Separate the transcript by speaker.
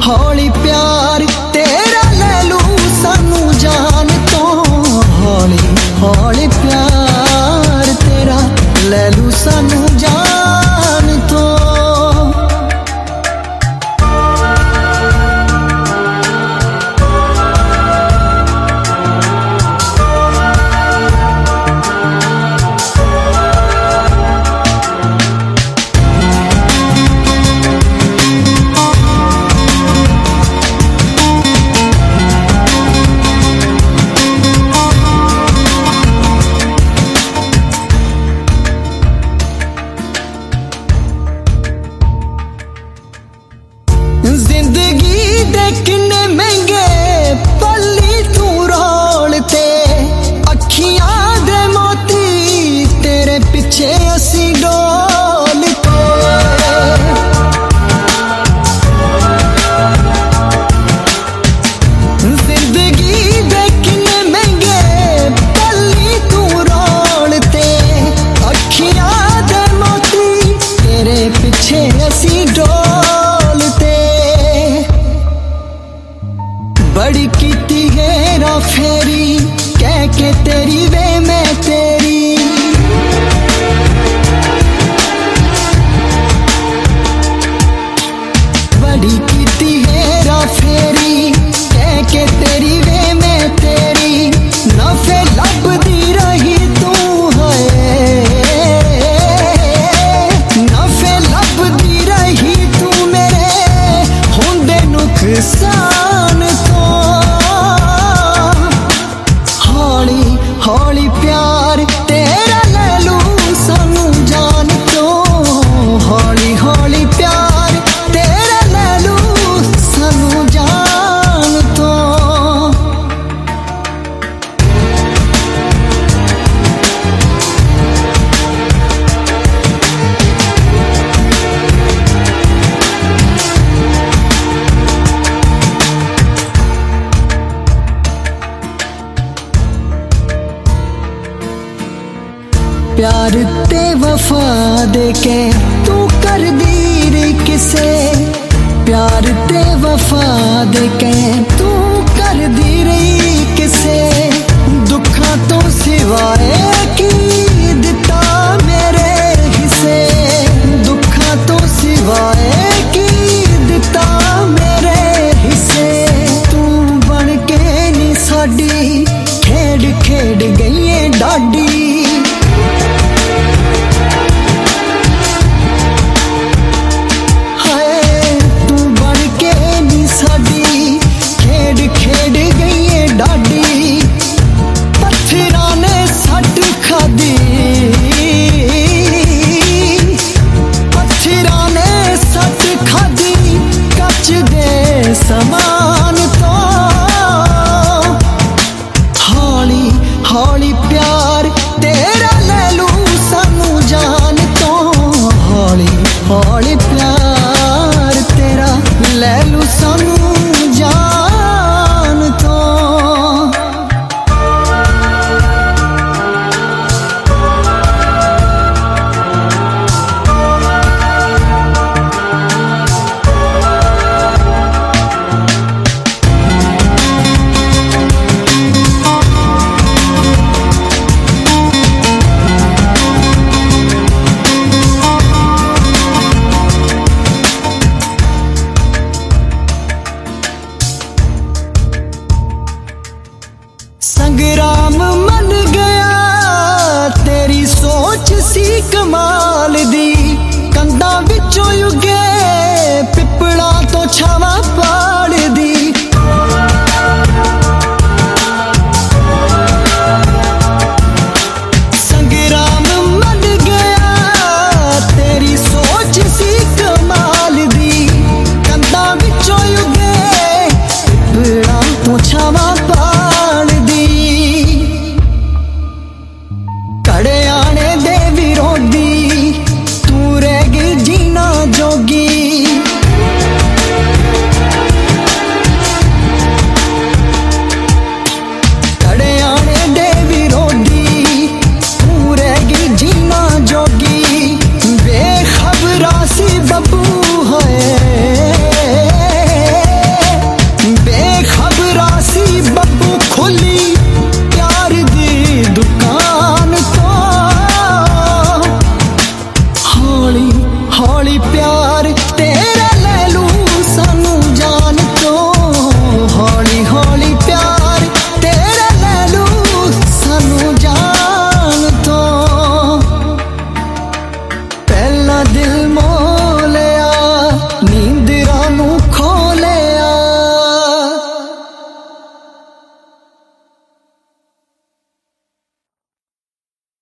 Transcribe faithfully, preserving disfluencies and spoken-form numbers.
Speaker 1: हौली प्यार तेरा ले लू सानू जान तो, हौली हौली प्यार तेरा ले लू सानू जान तो। जिंदगी दे किन्ने महंगे पल्ली तू रोलते, अखियां दे मोती तेरे पिछे असी डोलते। जिंदगी दे किन्ने महंगे पल्ली तू रोलते, अखियां दे मोती तेरे पिछे असी डोलते। बड़ी कीती हेरा फेरी कह के तेरी वे मैं तेरी, बड़ी कीती हेरा फेरी कह के तेरी वे मैं तेरी। नफे लभदी रही तू है, नफे लभदी रही तू मेरे होंदे नुकसान तो। हौली प्यार तेरा ले लू सानू जान तो, हौली हौली प्यार तेरा ले लू सानू जान तो। प्यार ते वफा दे के तू कर दीर किसे, प्यार ते वफा दे के तू कर दीर किसे। दुखा तो सिवाए की दिता मेरे हिस्से, दुखा तो सिवाए की दिता मेरे हिस्से। तू बन के नी साडी खेड खेड गई है डाडी, खेड गई है डाडी। पत्थरां ने सट खादी, पत्थरां ने सट खादी कच दे समान तो। हौली हौली प्यार तेरा ले लू सानू जान तो, हौली हौली प्यार तेरा ले लू सानू